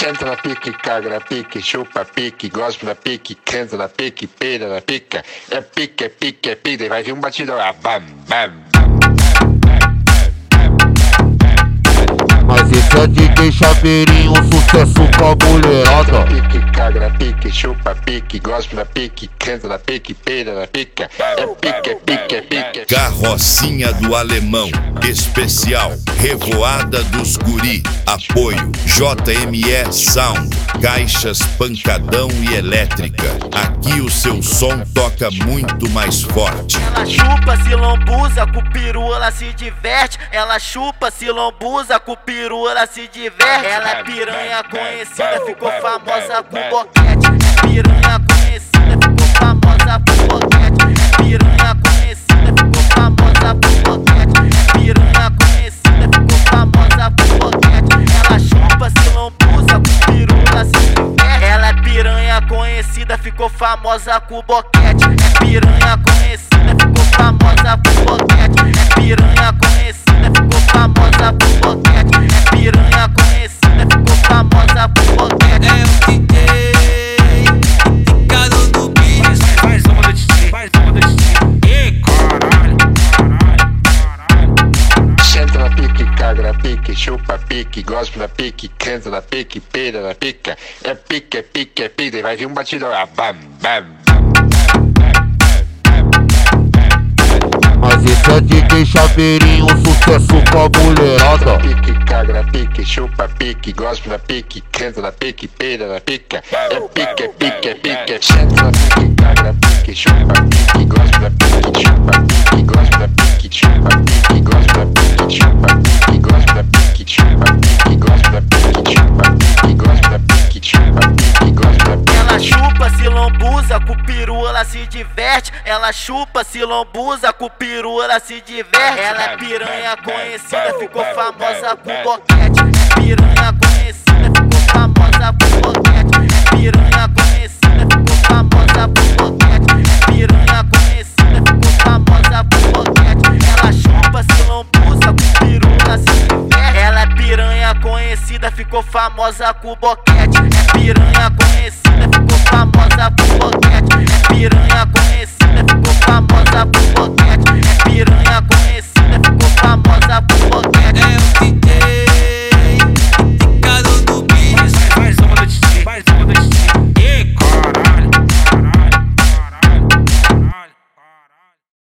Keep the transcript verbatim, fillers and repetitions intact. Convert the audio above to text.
Senta na pique, caga na pique, chupa pique, gospe na pique, canta na pique, peida na pica. É pique, é pique, é pique, vai vir um batidão lá, bam, bam. Mas esse é D J Chaveirinho, um sucesso com a mulherada. Pique, caga na pique, chupa pique, gospe na pique, canta na pique, peida na pica. É pique, é pique, é pique. Carrocinha do Alemão, especial, Revoada dos Guri, apoio, J M E Sound, caixas pancadão e elétrica. Aqui o seu som toca muito mais forte. Ela chupa, se lambuza, com peru ela se diverte. Ela chupa, se lambuza, com peru ela se diverte. Ela é piranha conhecida, ficou famosa com boquete. É piranha conhecida, ficou famosa com boquete. É piranha conhecida, ficou famosa com boquete. É piranha conhecida, ficou famosa com boquete. Ela chupa, se lambuza, com peru ela se diverte. Ela é piranha conhecida, ficou famosa com boquete. É piranha conhecida, ficou famosa com boquete. É piranha conhecida, ficou famosa com boquete. É piranha conhecida, ficou famosa com boquete. É o D J, ficado no bicho. Mais uma do D J, mais uma do D J. Ih, caralho, caralho, caralho. Senta na pique, caga na pique, chupa pique, gospe na pique, canta na pique, peida na pica. É pique, é pique, é pique, vai vir um batidão lá, bam, bam. Mas esse é D J Chaveirinho, um sucesso com a mulherada. Pique, caga na pique, chupa pique, gospe na pique, canta na pique, peida na pica. É pique, é pique, é pique. Senta na pique, caga na pique, chupa pique, gospe na pique, chupa pique, gospe na pique, chupa pique, gospe na pique, chupa pique, gospe na pique, chupa pique, gospe na pique, chupa pique, gospe na pique, chupa pique, gospe na pique. Ela chupa, se lambuza, com peru ela se diverte. Ela chupa, se lambuza, com peru ela se diverte. Ela é piranha conhecida, ficou famosa com boquete. É piranha conhecida, ficou famosa com boquete. É piranha conhecida, ficou famosa com boquete. É piranha conhecida, ficou famosa com boquete. Ela chupa, se lambuza, com peru ela se diverte. Ela é piranha conhecida, ficou famosa com boquete. É piranha conhecida, ficou famosa com boquete. É piranha conhecida, ficou famosa com boquete. É piranha conhecida.